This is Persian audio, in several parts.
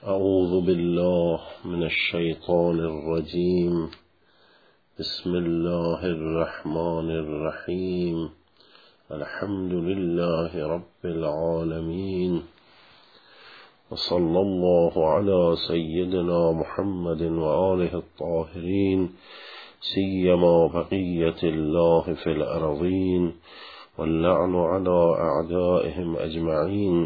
اعوذ بالله من الشیطان الرجیم. بسم الله الرحمن الرحیم. الحمد لله رب العالمین و صلی الله علی سیدنا محمد و آله الطاهرین سیما بقیة الله فی الارضین واللعن علی اعدائهم اجمعین.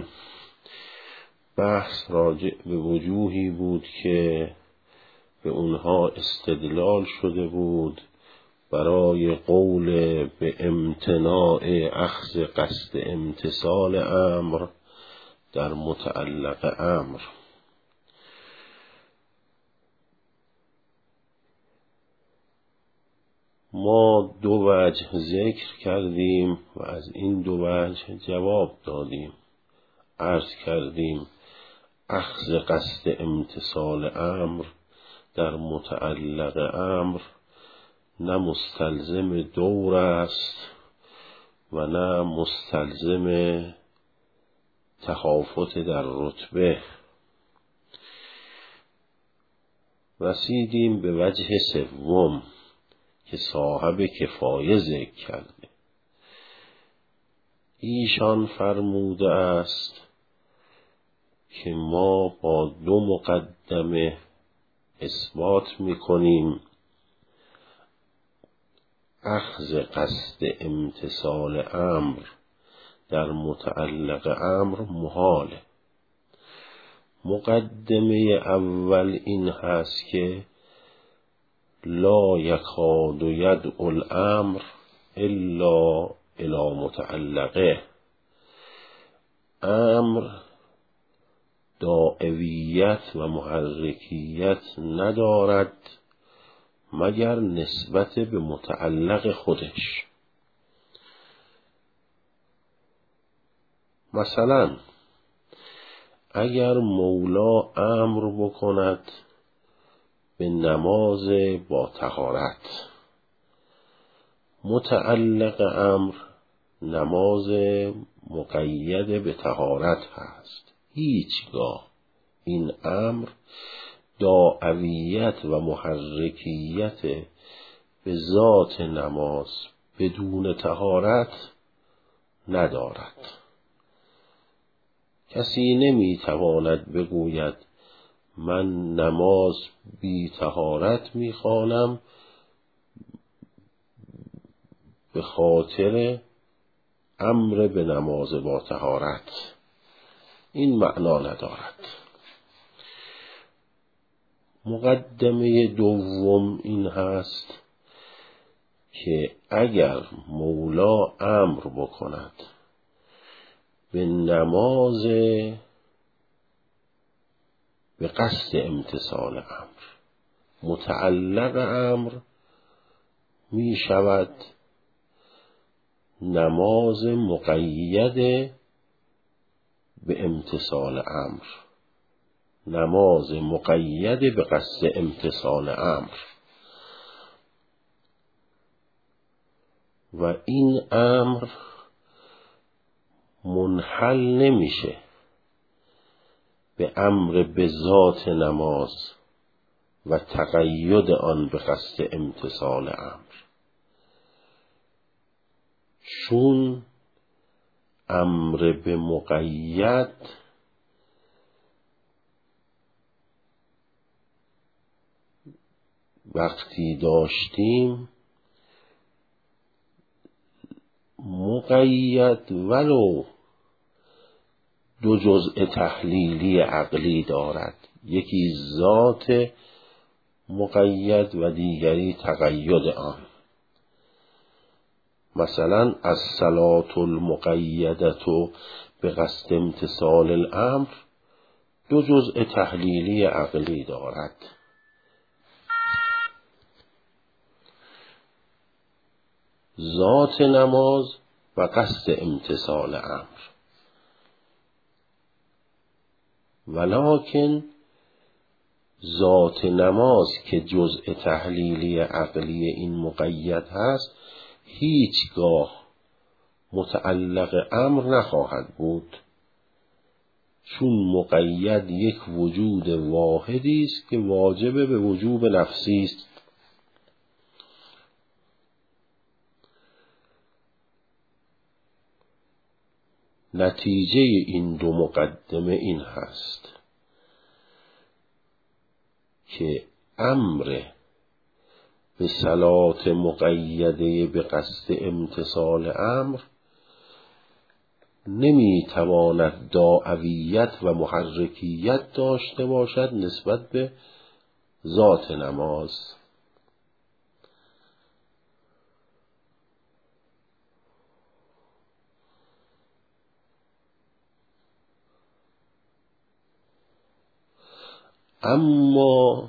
بحث راجع به وجوهی بود که به اونها استدلال شده بود برای قول به امتناع اخذ قصد امتثال امر در متعلق امر. ما دو وجه ذکر کردیم و از این دو وجه جواب دادیم. عرض کردیم اخذ قصد امتثال امر در متعلق امر نه مستلزم دور است و نه مستلزم تخافت در رتبه. رسیدیم به وجه سوم که صاحب کفایه ذکر کرده. ایشان فرموده است که ما با دو مقدمه اثبات می‌کنیم اخذ قصد امتثال امر در متعلق امر محاله. مقدمه اول این هست که لا یکاد یدعو الامر الا الی متعلقه. امر داعیت و محرکیت ندارد مگر نسبت به متعلق خودش. مثلا اگر مولا امر بکند به نماز با طهارت، متعلق امر نماز مقید به طهارت هست. هیچگاه این امر داعیت و محرکیت به ذات نماز بدون طهارت ندارد. کسی نمیتواند بگوید من نماز بی طهارت میخوانم به خاطر امر به نماز با طهارت. این معنا ندارد. مقدمه دوم این هست که اگر مولا امر بکند به نماز به قصد امتثال امر، متعلق امر می شود نماز مقید به امتثال امر، نماز مقید به قصد امتثال امر. و این امر منحل نمیشه به امر به ذات نماز و تقید آن به قصد امتثال امر، چون امر به مقید وقتی داشتیم مقید ولو دو جزء تحلیلی عقلی دارد، یکی ذات مقید و دیگری تقید آن. مثلا الصلاة المقیدة به قصد امتثال الامر دو جزء تحلیلی عقلی دارد. ذات نماز و قصد امتثال امر. ولکن ذات نماز که جزء تحلیلی عقلی این مقید هست هیچگاه متعلق امر نخواهد بود، چون مقید یک وجود واحدی است که واجب به وجوب نفسی است. نتیجه این دو مقدمه این هست که امر به صلات مقیده به قصد امتثال امر نمیتواند داعویت و محرکیت داشته باشد نسبت به ذات نماز. اما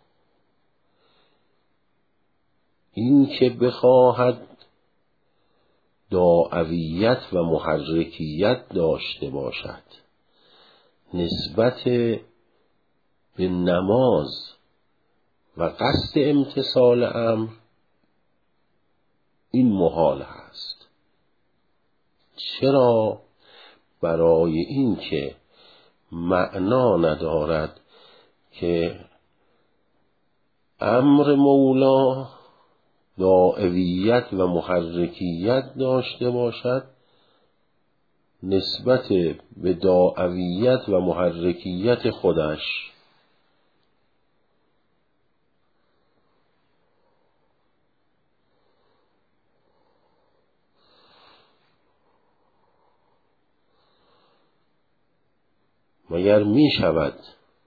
این که بخواهد داعویت و محرکیت داشته باشد نسبت به نماز و قصد امتثال امر، این محال هست. چرا؟ برای این که معنا ندارد که امر مولا داعویت و محرکیت داشته باشد نسبت به داعویت و محرکیت خودش. مگر می شود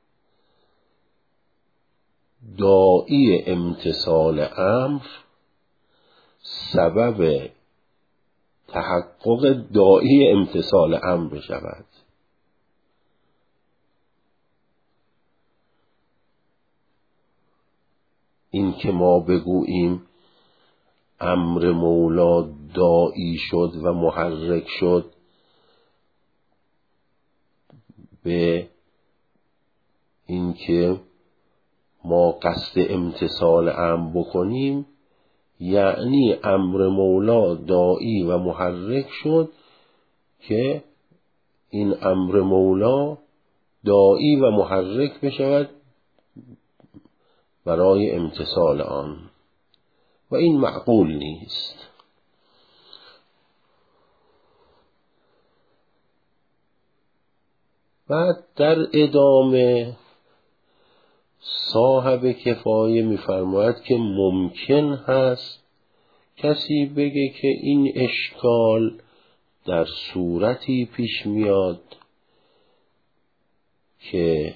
داعی امتثال امر سبب تحقق داعی امتثال امر بشود؟ این که ما بگوییم امر مولا داعی شد و محرک شد به این که ما قصد امتثال امر بکنیم، یعنی امر مولا داعی و محرک شد که این امر مولا داعی و محرک بشود برای امتثال آن، و این معقول نیست. بعد در ادامه صاحب کفایه می‌فرماید که ممکن هست کسی بگه که این اشکال در صورتی پیش میاد که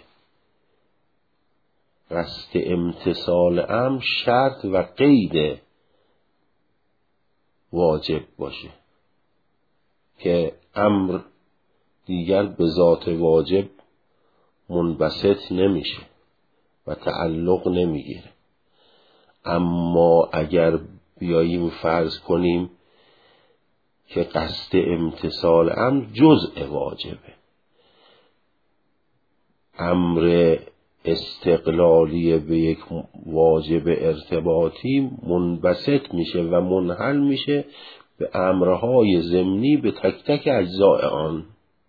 قصد امتثال امر شرط و قید واجب باشه که امر دیگر به ذات واجب منبسط نمیشه و تعلق نمیگیره. اما اگر بیاییم فرض کنیم که قصد امتثال امر جزء واجبه، امر استقلالی به یک واجب ارتباطی منبسط میشه و منحل میشه به امرهای ضمنی به تک تک اجزاء آن.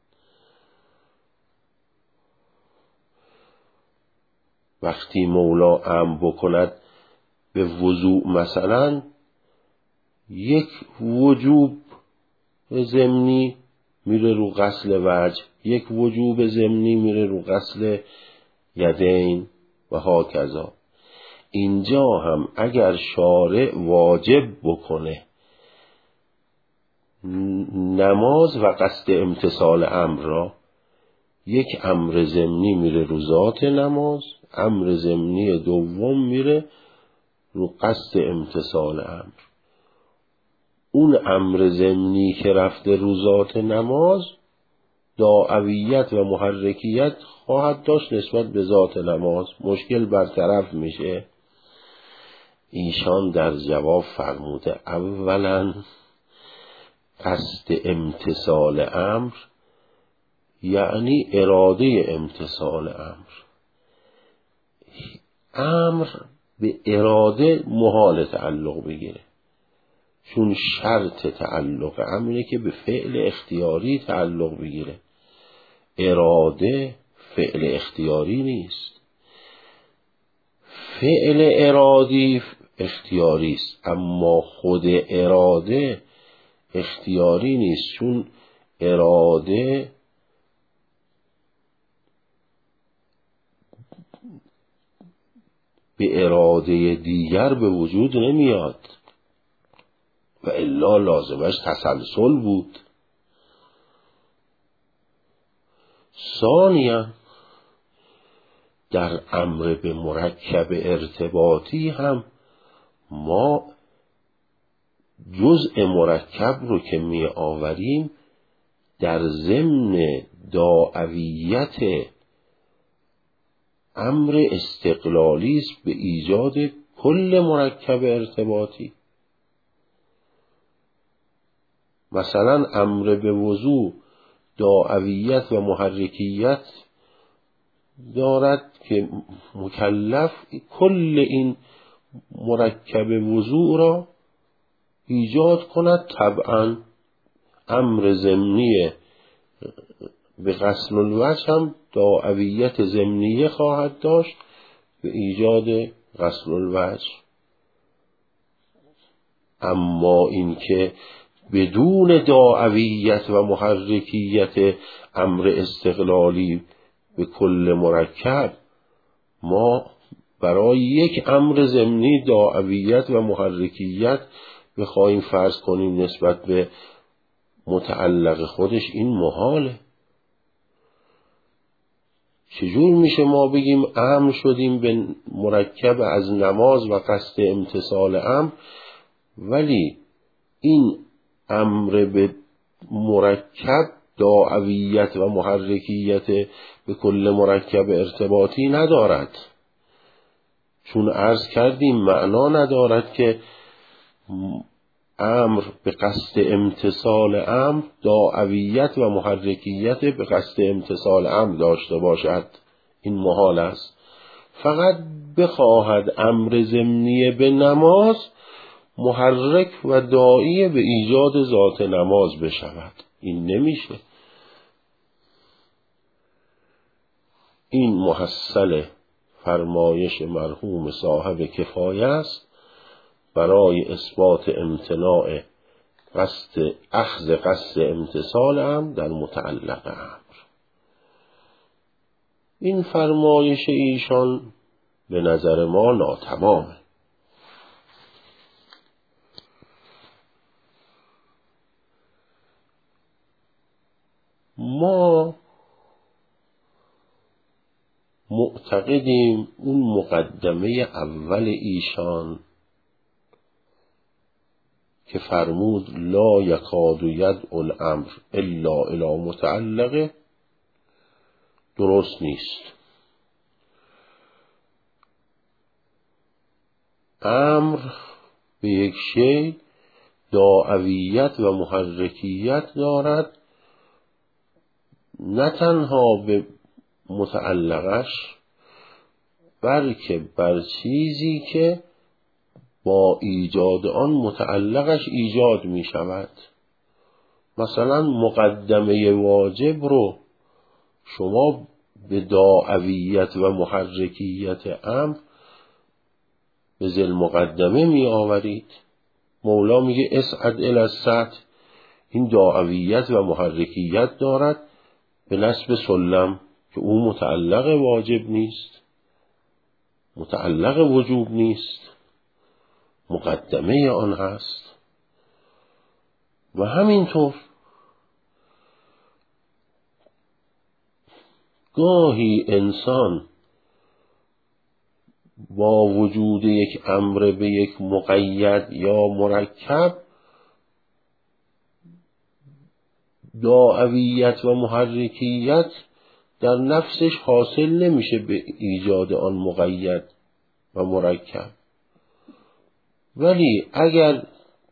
وقتی مولا امر بکند به وضوء مثلا، یک وجوب ضمنی میره رو غسل وجه، یک وجوب ضمنی میره رو غسل یدین و هاکذا. اینجا هم اگر شارع واجب بکنه نماز و قصد امتثال امر را، یک امر ضمنی میره رو ذات نماز، امر ضمنی دوم میره رو قصد امتثال امر. اون امر ضمنی که رفته رو ذات نماز داعویت و محرکیت خواهد داشت نسبت به ذات نماز، مشکل برطرف میشه. ایشان در جواب فرموده اولا قصد امتثال امر یعنی اراده امتثال امر. امر به اراده محال تعلق بگیره، چون شرط تعلق امره که به فعل اختیاری تعلق بگیره. اراده فعل اختیاری نیست. فعل ارادی اختیاری است، اما خود اراده اختیاری نیست، چون اراده به اراده دیگر به وجود نمیاد و الا لازمش تسلسل بود. ثانیاً در امر به مرکب ارتباطی هم ما جزء مرکب رو که می آوریم در ضمن داعیت امر استقلالی است به ایجاد کل مرکب ارتباطی. مثلا امر به وضوع داعیت و محرکیت دارد که مکلف کل این مرکب وضوع را ایجاد کند. طبعا امر ضمنی به غسل الوجه هم داعیت ضمنیه خواهد داشت به ایجاد غسل الوجه. اما اینکه بدون داعیت و محرکیت امر استقلالی به کل مرکب ما برای یک امر ضمنی داعیت و محرکیت بخواهیم فرض کنیم نسبت به متعلق خودش، این محاله. چجور میشه ما بگیم امر شدیم به مرکب از نماز و قصد امتثال امر، ولی این امر به مرکب داعیت و محرکیت به کل مرکب ارتباطی ندارد؟ چون عرض کردیم معنا ندارد که امر به قصد امتثال امر داعیت و محرکیت به قصد امتثال امر داشته باشد، این محال است. فقط بخواهد امر ضمنی به نماز محرک و داعی به ایجاد ذات نماز بشود، این نمیشه. این محصل فرمایش مرحوم صاحب کفایه است برای اثبات امتناع اخذ قصد امتثال امر در متعلق امر. این فرمایش ایشان به نظر ما ناتمامه. ما معتقدیم اون مقدمه اول ایشان که فرمود لا یکاد یدعو الامر الا الی متعلقه درست نیست. امر به یک شی داعیت و محرکیت دارد، نه تنها به متعلقش بلکه بر چیزی که با ایجاد آن متعلقش ایجاد می شود. مثلا مقدمه واجب رو شما به داعیت و محرکیت امر به ذیل مقدمه می آورید. مولا میگه اسعد الی السطح، این داعیت و محرکیت دارد به نسب سلم که اون متعلق واجب نیست، متعلق وجوب نیست، مقدمه آن هست. و همینطور گاهی انسان با وجود یک امر به یک مقید یا مرکب داعیت و محرکیت در نفسش حاصل نمیشه به ایجاد آن مقید و مرکب، ولی اگر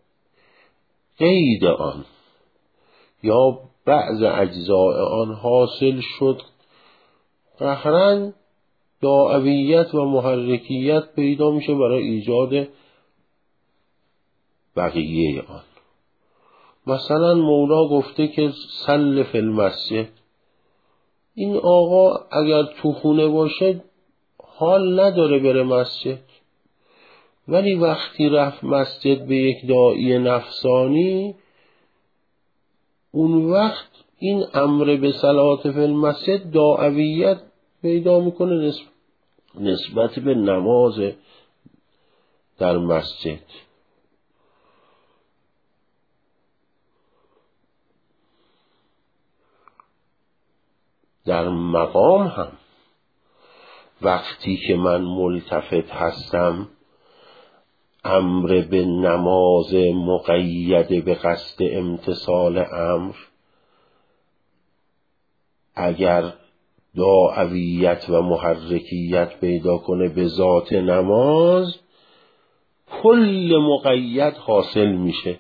قید آن یا بعض اجزاء آن حاصل شد قهرن داعیت و محرکیت پیدا میشه برای ایجاد بقیه آن. مثلا مولا گفته که صل فی المسجد، این آقا اگر تو خونه باشه حال نداره بره مسجد، ولی وقتی رفت مسجد به یک داعی نفسانی، اون وقت این امر به صلات فی المسجد داعیت پیدا میکنه نسبت به نماز در مسجد. در مقام هم وقتی که من ملتفت هستم، امر به نماز مقید به قصد امتثال امر اگر داعیت و محرکیت پیدا کنه به ذات نماز، کل مقید حاصل میشه.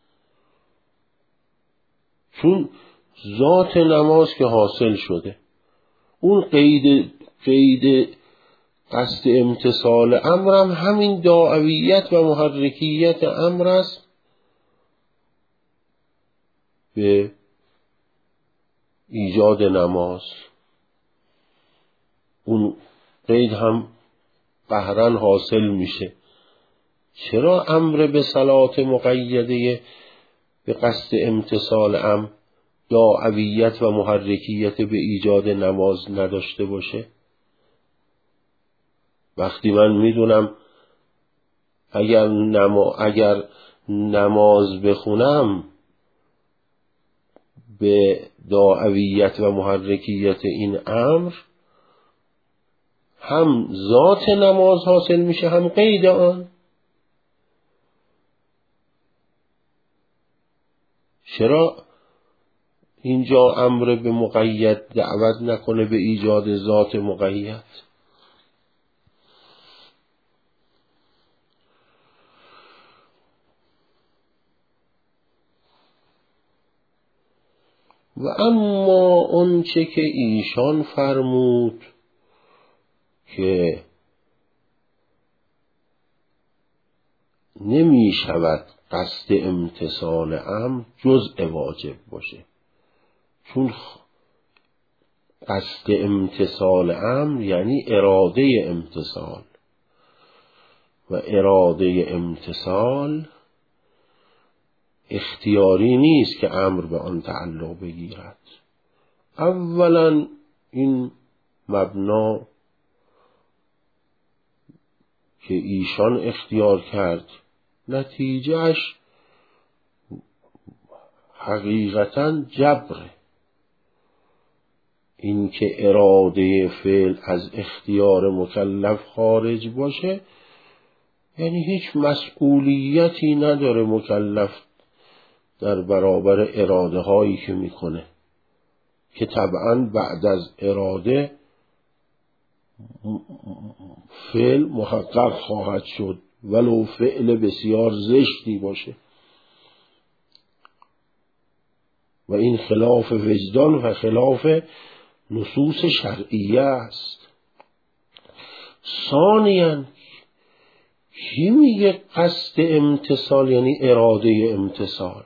چون ذات نماز که حاصل شده، اون قید قصد امتثال امرم همین داعیت و محرکیت امر است به ایجاد نماز. اون قید هم قهرن حاصل میشه. چرا امر به صلات مقیده به قصد امتثال امر داعیت و محرکیت به ایجاد نماز نداشته باشه؟ وقتی من میدونم اگر نماز بخونم به داعیت و محرکیت این امر هم ذات نماز حاصل میشه هم قید آن. چرا اینجا امر به مقید دعوت نکنه به ایجاد ذات مقید؟ و اما آنچه که ایشان فرمود که نمی شود قصد امتثال امر جزء واجب باشه، چون قصد امتثال امر یعنی اراده امتثال، و اراده امتثال اختیاری نیست که امر به آن تعلق بگیرد. اولا این مبنا که ایشان اختیار کرد نتیجهش حقیقتاً جبره. این که اراده فعل از اختیار مکلف خارج باشه یعنی هیچ مسئولیتی نداره مکلف در برابر اراده هایی که میکنه، که طبعاً بعد از اراده فعل محقق خواهد شد ولو فعل بسیار زشتی باشه، و این خلاف وجدان و خلاف نصوص شرعیه است. ثانیاً کی میگه قصد امتثال یعنی اراده امتثال؟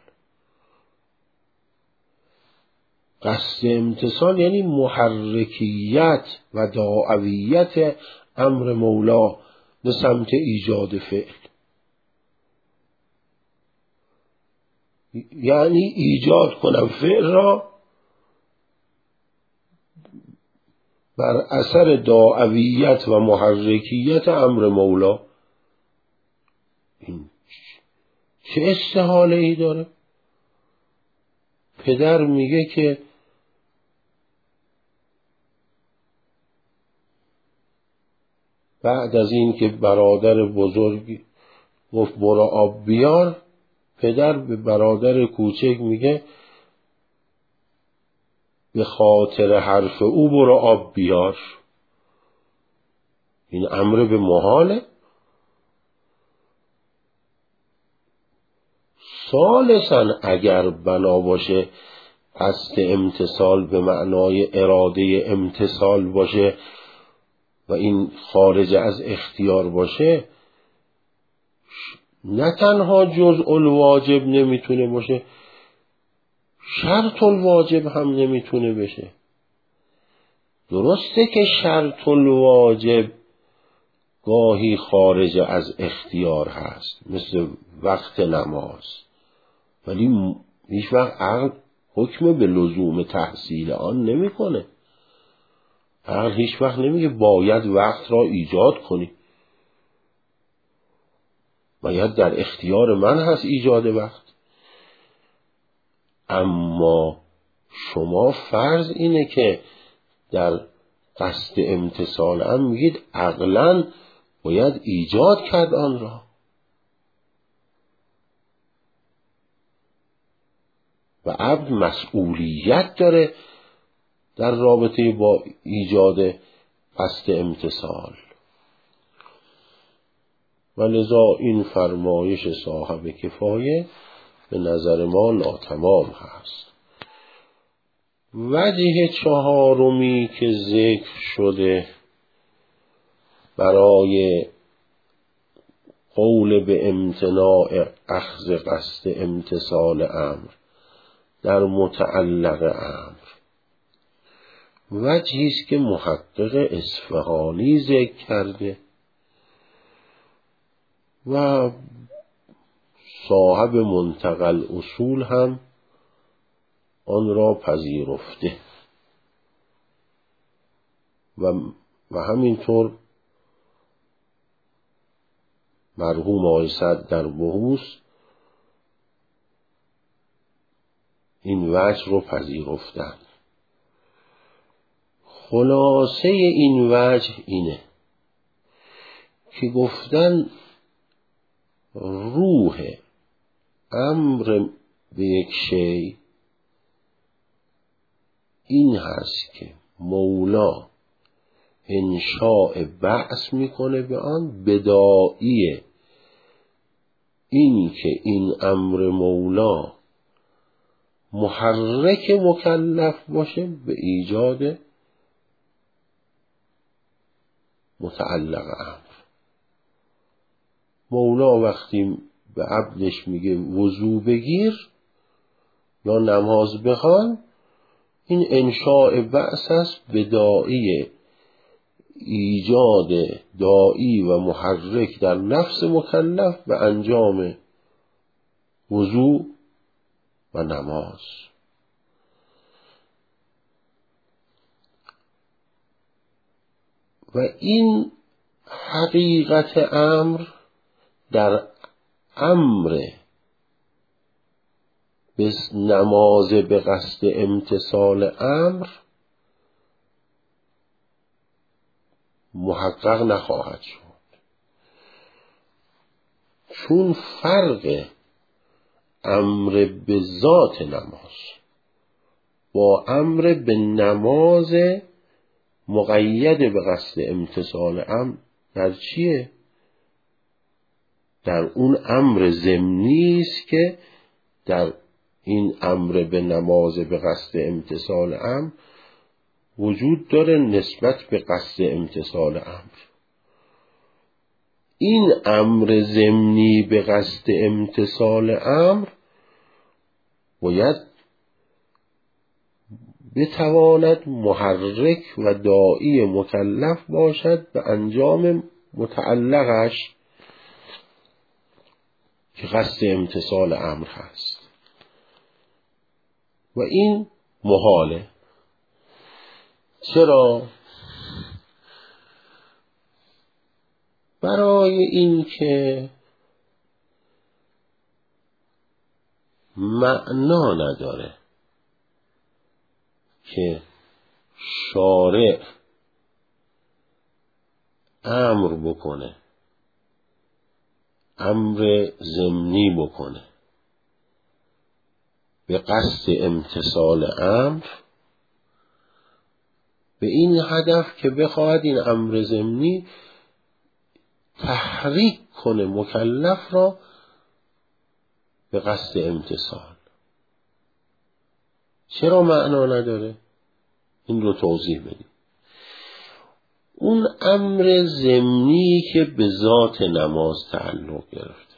قصد امتثال یعنی محرکیت و داعیت امر مولا به سمت ایجاد فعل، یعنی ایجاد کنم فعل را بر اثر داعیت و محرکیت امر مولا. این چه استحاله ای داره؟ پدر میگه که بعد از این که برادر بزرگ گفت برو آب بیار، پدر به برادر کوچک میگه به خاطر حرف او برو آب بیار. این امر به محاله. ثالثاً اگر بنا باشه قصد امتثال به معنای اراده امتثال باشه و این خارج از اختیار باشه، نه تنها جزء الواجب نمیتونه باشه، شرط الواجب هم نمیتونه بشه. درسته که شرط الواجب گاهی خارج از اختیار هست، مثل وقت نماز، ولی هیچ وقت عقل حکم به لزوم تحصیل آن نمیکنه. عقل هیچ وقت نمیگه باید وقت را ایجاد کنی، باید در اختیار من هست ایجاد وقت. اما شما فرض اینه که در قصد امتثال هم میگید عقلاً باید ایجاد کرد آن را، و عبد مسئولیت داره در رابطه با ایجاد قصد امتثال. و لذا این فرمایش صاحب کفایه به نظر ما ناتمام هست. وجه چهارمی که ذکر شده برای قول به امتناع اخذ قصد امتثال امر در متعلق امر، وجهی است که محقق اصفهانی ذکر کرده و صاحب منتقى الاصول هم آن را پذیرفته و همینطور مرحوم آقای سعد در بحوث این وجه رو پذیرفتن. خلاصه این وجه اینه که گفتن روح امر به یک شی این هست که مولا انشاء بعث میکنه به آن، بداعیه این که این امر مولا محرک مکلف باشه به ایجاد متعلق امر. مولا وقتی به عبدش میگه وضو بگیر یا نماز بخوان، این انشاء بعث است به داعی ایجاد داعی و محرک در نفس مکلف به انجام وضو و نماز. و این حقیقت امر در امر به نماز به قصد امتثال امر محقق نخواهد شد، چون فرق امر به ذات نماز با امر به نماز مقید به قصد امتثال امر در چیه؟ در اون امر ضمنی است که در این امر به نماز به قصد امتثال امر وجود داره نسبت به قصد امتثال امر. این امر ضمنی به قصد امتثال امر باید بتواند محرک و داعی مکلف باشد به انجام متعلقش که قصد امتثال امر هست، و این محاله. چرا؟ برای این که معنا نداره که شارع امر بکنه، امر ضمنی بکنه به قصد امتثال امر، به این هدف که بخواهد این امر ضمنی تحریک کنه مکلف را به قصد امتثال. چرا معنا نداره؟ این رو توضیح بدیم. اون امر ضمنی که به ذات نماز تعلق گرفته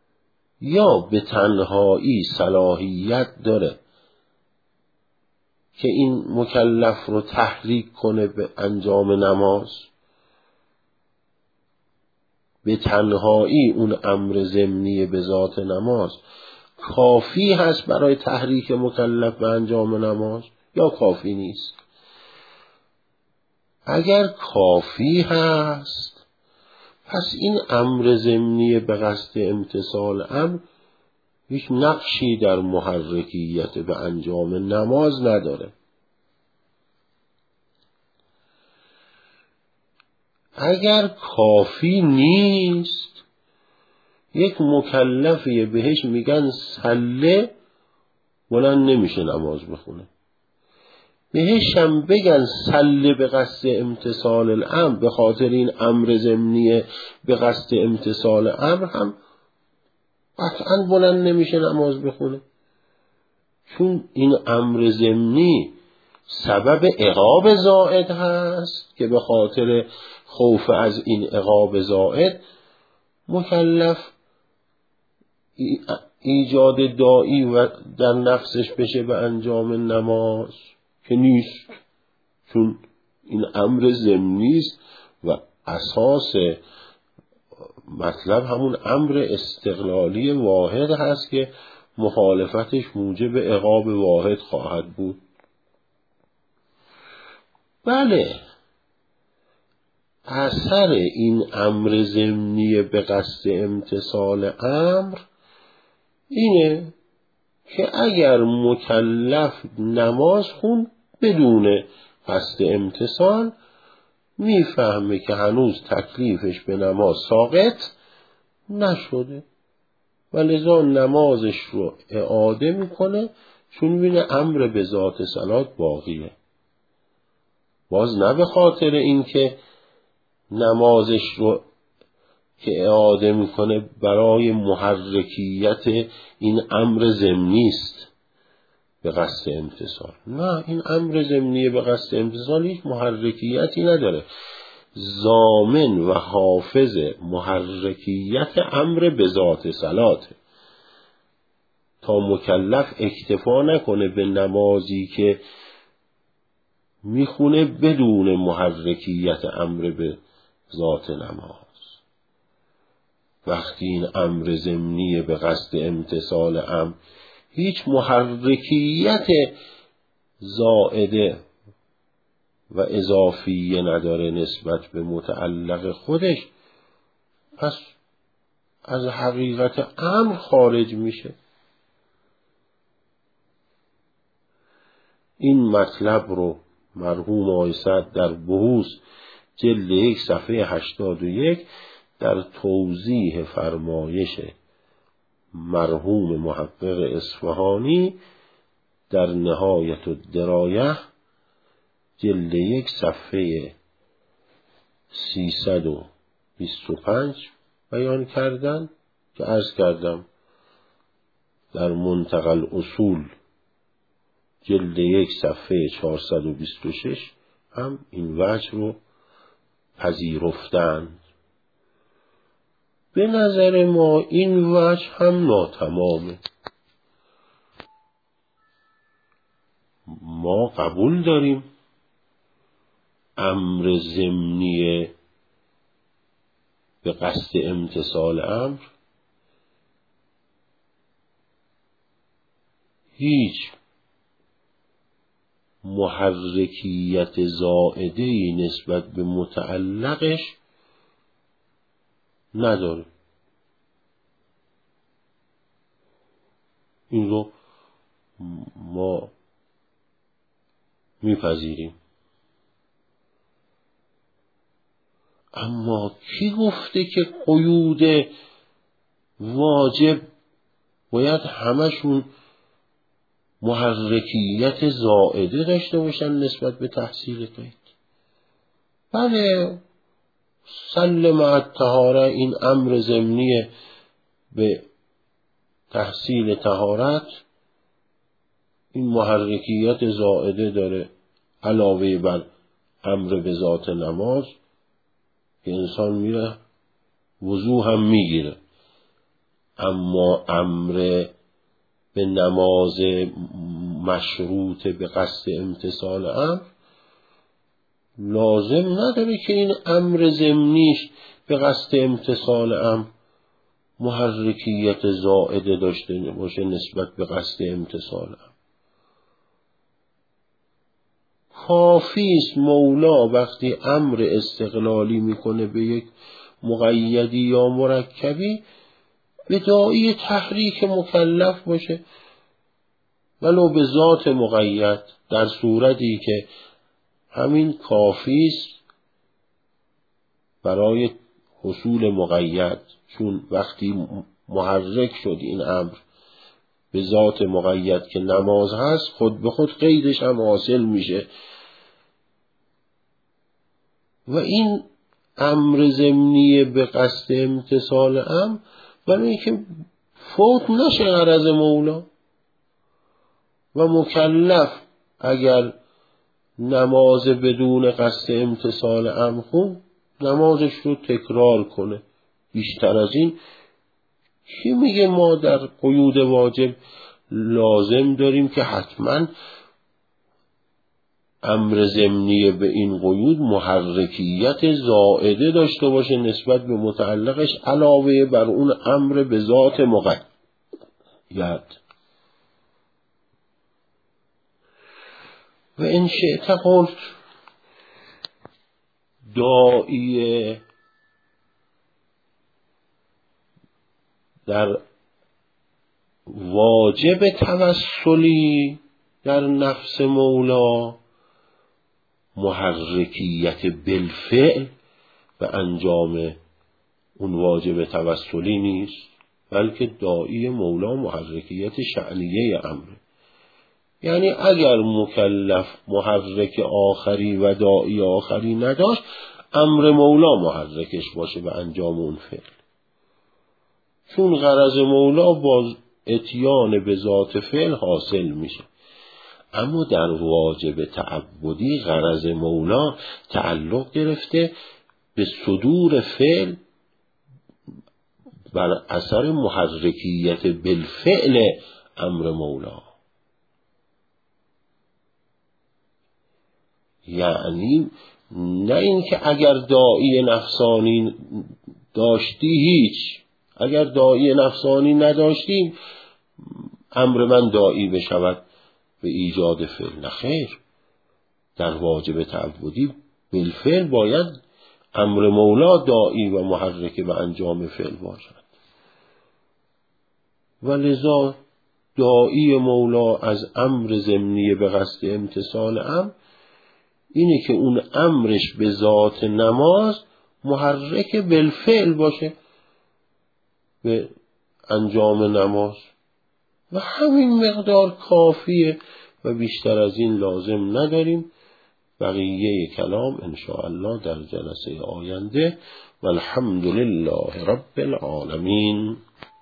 یا به تنهایی صلاحیت داره که این مکلف رو تحریک کنه به انجام نماز، به تنهایی اون امر ضمنی به ذات نماز کافی هست برای تحریک مکلف به انجام نماز یا کافی نیست؟ اگر کافی هست پس این امر ضمنی به قصد امتثال امر هیچ نقشی در محرکیت به انجام نماز نداره. اگر کافی نیست، یک مکلفی بهش میگن سله بلند نمیشه نماز بخونه، بهش هم بگن سله به قصد امتثال الامر، به خاطر این امر ضمنی به قصد امتثال امر هم قطعا بلند نمیشه نماز بخونه، چون این امر ضمنی سبب عقاب زائد هست که به خاطر خوف از این عقاب زائد مکلف ایجاد داعی و در نفسش بشه به انجام نماز که نیست، چون این امر ضمنی است و اساس مطلب همون امر استقلالی واحد هست که مخالفتش موجب عقاب واحد خواهد بود. بله، اثر این امر ضمنی به قصد امتثال امر اینه که اگر مکلف نماز خون بدون قصد امتثال، میفهمه که هنوز تکلیفش به نماز ساقط نشده و لذا نمازش رو اعاده میکنه، چون میبینه امر به ذات صلات باقیه. باز نه به خاطر این که نمازش رو که اعاده میکنه برای محرکیت این امر ضمنی است به قصد امتثال، نه، این امر ضمنی به قصد امتثال هیچ محرکیتی نداره. ضامن و حافظ محرکیت امر به ذات صلات، تا مکلف اکتفا نکنه به نمازی که میخونه بدون محرکیت امر به ذات نماز. وقتی این امر ضمنی به قصد امتثال امر هیچ محرکیت زائده و اضافیه نداره نسبت به متعلق خودش، پس از حقیقت امر خارج میشه. این مطلب رو مرحوم آقای سعد در بحوث جلد 1 صفحه 81 در توضیح فرمایش مرحوم محقق اصفهانی در نهایت الدرایه جلد 1 صفحه 325 بیان کردن که عرض کردم در منتقى الاصول جلد 1 صفحه 426 هم این وجه رو پذیرفتند. به نظر ما این وجه هم ناتمامه. ما قبول داریم امر ضمنی به قصد امتثال امر هیچ محرکیت زائده‌ای نسبت به متعلقش نداره. این رو ما میپذیریم. اما کی گفته که قیود واجب باید همشون محرکیت زائده داشته باشن نسبت به تحصیل قید؟ بله، سل مع الطهاره این امر ضمنی به تحصیل طهارت این محرکیت زائده داره علاوه بر امر به ذات نماز که انسان میره وضو هم میگیره، اما امر به نماز مشروط به قصد امتثال امر، لازم نداره که این امر ضمنیش به قصد امتثال امر محرکیت زائده داشته باشه نسبت به قصد امتثال امر. کافیست مولا وقتی امر استقلالی میکنه به یک مقیدی یا مرکبی به داعی تحریک مکلف باشه، ولو به ذات مقید، در صورتی که همین کافیست برای حصول مقید، چون وقتی محرک شد این امر به ذات مقید که نماز هست، خود به خود قیدش هم حاصل میشه و این امر ضمنی به قصد امتثال امر برای اینکه فوت نشه غرض مولا. و مکلف اگر نماز بدون قصد امتثال امر خوند، نمازش رو تکرار کنه. بیشتر از این کی میگه ما در قیود واجب لازم داریم که حتما امر ضمنی به این قیود محرکیت زائده داشته باشه نسبت به متعلقش علاوه بر اون امر به ذات مقید. و ان شئت قلت، داعی در واجب توسلی در نفس مولا محرکیت بالفعل و انجام اون واجب توسلی نیست، بلکه داعی مولا محرکیت شأنیه امره. یعنی اگر مکلف محرک آخری و داعی آخری نداشت، امر مولا محرکش باشه به انجام اون فعل، چون غرض مولا با اتیان به ذات فعل حاصل میشه. اما در واجب تعبدی غرض مولا تعلق گرفته به صدور فعل بر اثر محرکیت بالفعل امر مولا. یعنی نه اینکه اگر داعی نفسانی داشتی هیچ، اگر داعی نفسانی نداشتیم امر من داعی بشود به ایجاد فعل. نه خیر، در واجب تعبدی بالفعل باید امر مولا داعی و محرک به انجام فعل باشد. و لذا داعی مولا از امر ضمنی به قصد امتثال امر اینه که اون امرش به ذات نماز محرک بالفعل باشه به انجام نماز و همین مقدار کافیه و بیشتر از این لازم نداریم. بقیه کلام انشاءالله در جلسه آینده. والحمد لله رب العالمین.